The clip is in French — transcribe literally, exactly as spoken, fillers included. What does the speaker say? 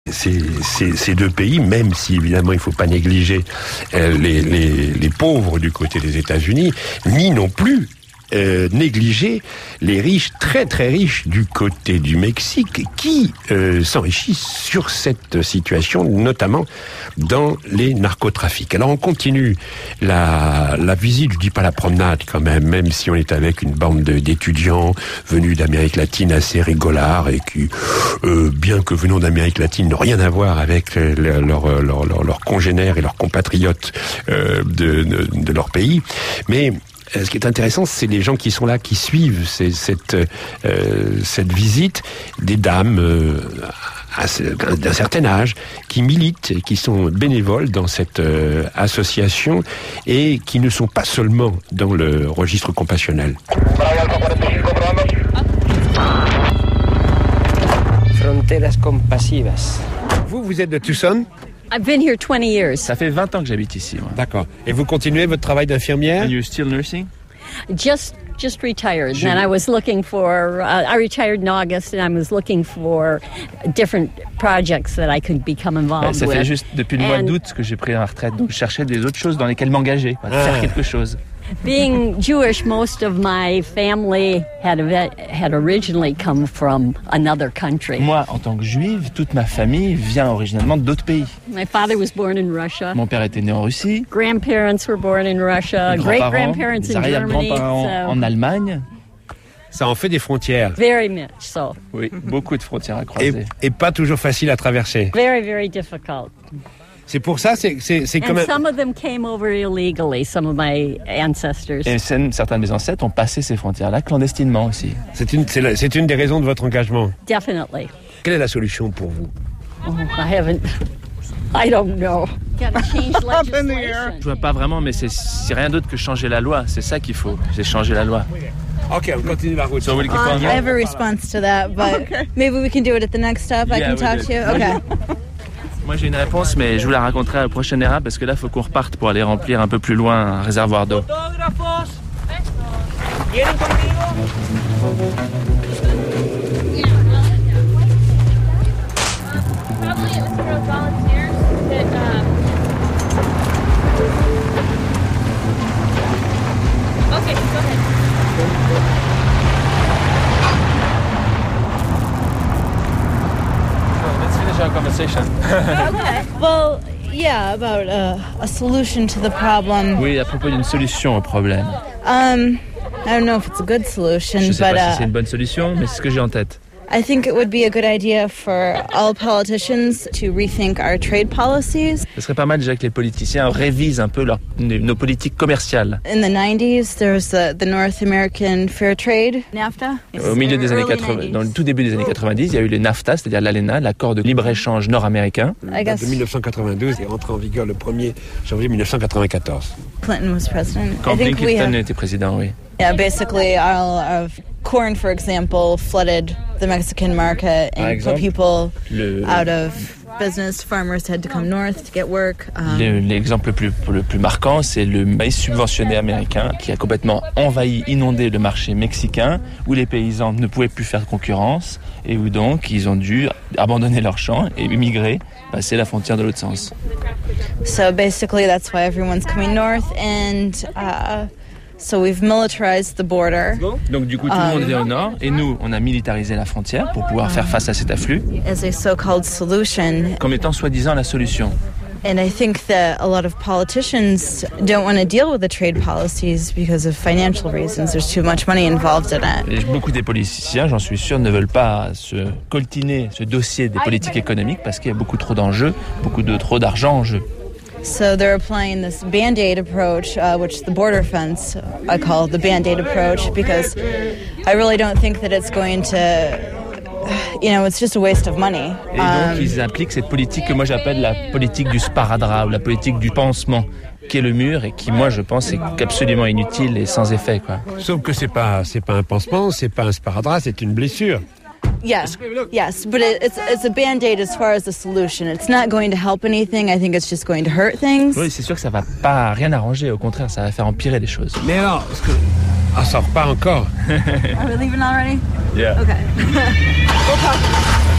ces, ces, ces deux pays, même si évidemment il ne faut pas négliger euh, les, les, les pauvres du côté des États-Unis, ni non plus Euh, négliger les riches, très très riches du côté du Mexique, qui euh, s'enrichissent sur cette situation, notamment dans les narcotrafics. Alors on continue la, la visite, je dis pas la promenade quand même, même si on est avec une bande de, d'étudiants venus d'Amérique latine assez rigolards et qui, euh, bien que venant d'Amérique latine, n'ont rien à voir avec euh, leurs leur, leur, leur, leur congénères et leurs compatriotes euh, de, de, de leur pays, mais ce qui est intéressant, c'est les gens qui sont là, qui suivent ces, cette, euh, cette visite, des dames euh, à, d'un certain âge, qui militent, qui sont bénévoles dans cette euh, association et qui ne sont pas seulement dans le registre compassionnel. Fronteras compassivas. Vous, vous êtes de Tucson ? I've been here twenty years. Ça fait vingt ans que j'habite ici. Moi. D'accord. Et vous continuez votre travail d'infirmière ? And you're still nursing? Just just retired. Je... And I was looking for, uh, I retired in August and I was looking for different projects that I could become involved ouais, ça with. fait juste depuis le and mois d'août que j'ai pris la retraite. Donc je cherchais des autres choses dans lesquelles m'engager, ah. faire quelque chose. Being Jewish, most of my family had had originally come from another country. Moi, en tant que juive, toute ma famille vient originellement d'autres pays. My father was born in Russia. Mon père était né en Russie. Grandparents were born in Russia. Great grandparents in Germany. So. En Allemagne. Ça en fait des frontières. Very much so. Oui, beaucoup de frontières à croiser. Et, et pas toujours facile à traverser. Very, very difficult. C'est pour ça, c'est, c'est, c'est quand And même... some of them came over illegally, some of my ancestors. Et certains de mes ancêtres ont passé ces frontières-là clandestinement aussi. C'est une, c'est, la, c'est une des raisons de votre engagement. Definitely. Quelle est la solution pour vous? Oh, I haven't... I don't know. Gotta change legislation. Je vois pas vraiment, mais c'est, c'est rien d'autre que changer la loi. C'est ça qu'il faut, c'est changer la loi. Ok, on continue la route. So we'll uh, I have a response to that, but okay. Maybe we can do it at the next stop. Yeah, I can talk to you. Okay. Moi j'ai une réponse, mais je vous la raconterai à la prochaine étape parce que là il faut qu'on reparte pour aller remplir un peu plus loin un réservoir d'eau. Conversation. Okay. Well, yeah, about a, a solution to the problem. Oui, à propos d'une solution au problème. Um, I don't know if it's a good solution, Je sais but pas uh, si c'est une bonne solution, mais c'est ce que j'ai en tête. I think it would be a good idea for all politicians to rethink our trade policies. Ce serait pas mal déjà que les politiciens révisent un peu leur, nos politiques commerciales. In the nineties, there was the, the North American Fair Trade, NAFTA. Au milieu des années quatre-vingts, dans le tout début des années quatre-vingt-dix, il y a eu le NAFTA, c'est-à-dire l'A L E N A, l'accord de libre-échange nord-américain. I guess. De dix-neuf cent quatre-vingt-douze et rentré en vigueur le premier janvier mille neuf cent quatre-vingt-quatorze. Clinton was president. Quand I think Clinton we have... était président, oui. Yeah, basically all of corn, for example, flooded the Mexican market and put people le... out of business. Farmers had to come north to get work. Um... Le, l'exemple le plus, le plus marquant, c'est le maïs subventionné américain qui a complètement envahi, inondé le marché mexicain, où les paysans ne pouvaient plus faire concurrence et où donc ils ont dû abandonner leurs champs et migrer, passer la frontière de l'autre sens. So basically that's why everyone's coming north and... Uh, So we've militarized the border. Donc du coup tout le monde est au nord et nous on a militarisé la frontière pour pouvoir faire face à cet afflux. As a so-called solution. Comme étant soi-disant la solution. And I think that a lot of politicians don't want to deal with the trade policies because of financial reasons. There's too much money involved in it. Et beaucoup des politiciens, j'en suis sûr, ne veulent pas se coltiner ce dossier des politiques économiques parce qu'il y a beaucoup trop d'enjeux, beaucoup de trop d'argent en jeu. So they're applying this Band-Aid approach, uh, which the border fence I call the Band-Aid approach, because I really don't think that it's going to, you know, it's just a waste of money. Et donc um, ils appliquent cette politique que moi j'appelle la politique du sparadrap ou la politique du pansement, qui est le mur et qui, moi, je pense, est absolument inutile et sans effet, quoi. Sauf que c'est pas, c'est pas un pansement, c'est pas un sparadrap, c'est une blessure. Yeah, yes, but it, it's it's a Band-Aid as far as the solution. It's not going to help anything. I think it's just going to hurt things. Oui, c'est sûr que ça va pas rien arranger. Au contraire, ça va faire empirer les choses. Mais alors, parce que... ah, ça repart encore. Are we leaving already? Yeah. Okay. We'll talk.